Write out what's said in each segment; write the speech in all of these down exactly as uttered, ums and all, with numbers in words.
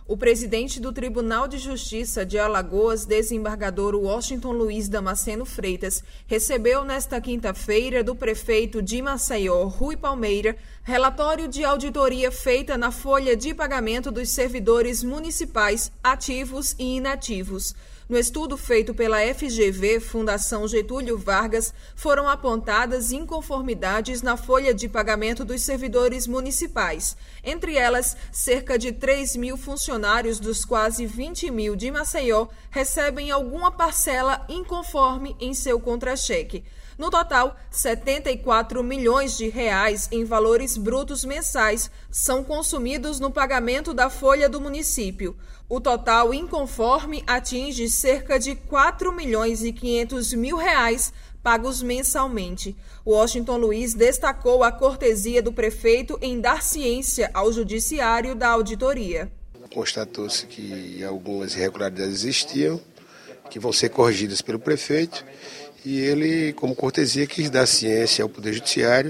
O presidente do Tribunal de Justiça de Alagoas, desembargador Washington Luiz Damasceno Freitas, recebeu nesta quinta-feira do prefeito de Maceió, Rui Palmeira, relatório de auditoria feita na folha de pagamento dos servidores municipais ativos e inativos. No estudo feito pela F G V, Fundação Getúlio Vargas, foram apontadas inconformidades na folha de pagamento dos servidores municipais. Entre elas, cerca de três mil funcionários dos quase vinte mil de Maceió recebem alguma parcela inconforme em seu contra-cheque. No total, setenta e quatro milhões de reais em valores brutos mensais são consumidos no pagamento da folha do município. O total inconforme atinge cerca de quatro milhões e quinhentos mil reais pagos mensalmente. Washington Luiz destacou a cortesia do prefeito em dar ciência ao judiciário da auditoria. Constatou-se que algumas irregularidades existiam, que vão ser corrigidas pelo prefeito, e ele, como cortesia, quis dar ciência ao Poder Judiciário,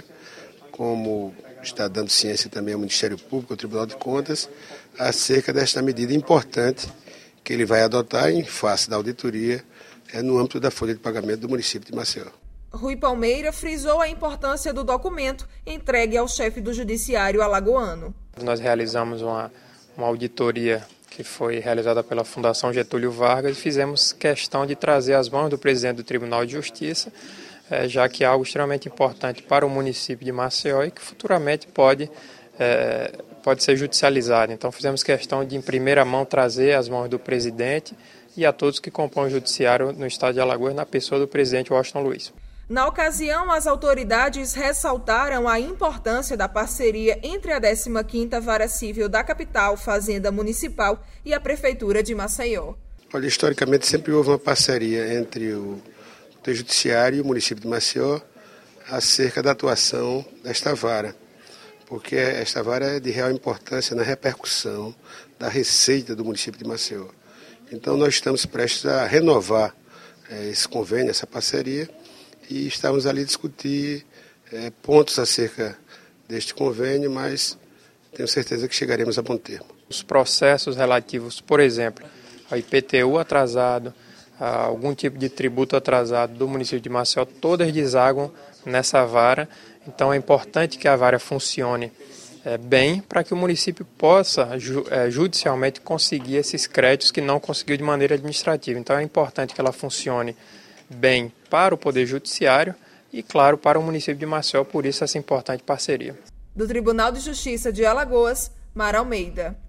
como está dando ciência também ao Ministério Público, ao Tribunal de Contas, acerca desta medida importante que ele vai adotar em face da auditoria é, no âmbito da folha de pagamento do município de Maceió. Rui Palmeira frisou a importância do documento entregue ao chefe do Judiciário alagoano. Nós realizamos uma, uma auditoria que foi realizada pela Fundação Getúlio Vargas, e fizemos questão de trazer às mãos do presidente do Tribunal de Justiça, já que é algo extremamente importante para o município de Maceió e que futuramente pode, é, pode ser judicializado. Então fizemos questão de, em primeira mão, trazer às mãos do presidente e a todos que compõem o judiciário no estado de Alagoas, na pessoa do presidente Washington Luiz. Na ocasião, as autoridades ressaltaram a importância da parceria entre a décima quinta Vara Civil da capital, Fazenda Municipal e a Prefeitura de Maceió. Olha, historicamente sempre houve uma parceria entre o Poder Judiciário e o município de Maceió acerca da atuação desta vara, porque esta vara é de real importância na repercussão da receita do município de Maceió. Então nós estamos prestes a renovar é, esse convênio, essa parceria, e estamos ali a discutir é, pontos acerca deste convênio, mas tenho certeza que chegaremos a bom termo. Os processos relativos, por exemplo, ao I P T U atrasado, a algum tipo de tributo atrasado do município de Maceió, todas desaguam nessa vara. Então é importante que a vara funcione é, bem para que o município possa ju, é, judicialmente conseguir esses créditos que não conseguiu de maneira administrativa. Então é importante que ela funcione bem para o Poder Judiciário e, claro, para o município de Maceió, por isso essa importante parceria. Do Tribunal de Justiça de Alagoas, Mara Almeida.